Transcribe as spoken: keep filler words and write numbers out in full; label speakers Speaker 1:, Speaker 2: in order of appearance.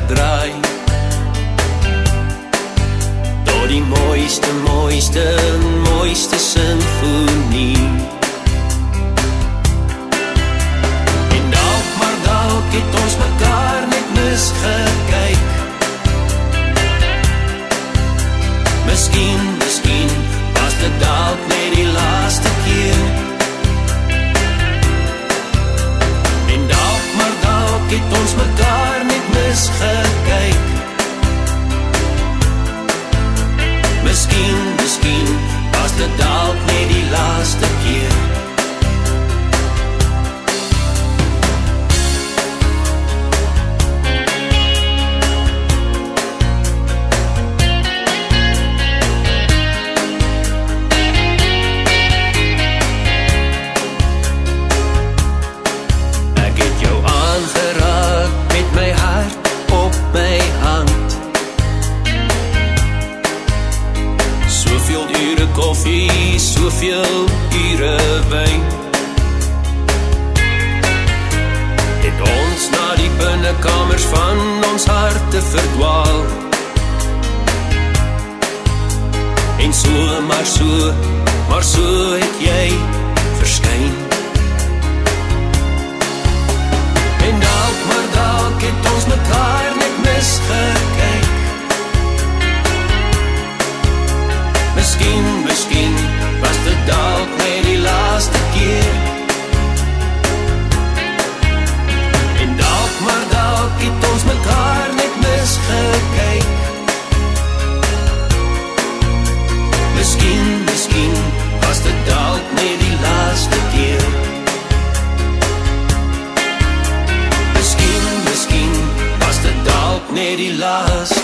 Speaker 1: draai. Tot die mooiste, mooiste, mooiste sinfonie. En dalk maar dalk het ons mekaar net misgekyk. Miskien, miskien was dit dalk net die laaste keer. En dalk maar dalk het ons mekaar net misgekyk. Miskien, miskien was dit dalk net die laaste keer. Koffie, soveel ure wyn. Het ons na die binnekamers van ons harte verdwaal. En so, maar so, maar so het jy verskyn. En dalk, maar dalk het ons mekaar net misgekyk. Miskien, miskien was dit dalk net die laaste keer. En dalk, maar dalk het ons mekaar net misgekyk. Miskien, miskien was dit dalk net die laaste keer. Miskien, miskien was dit dalk net die laaste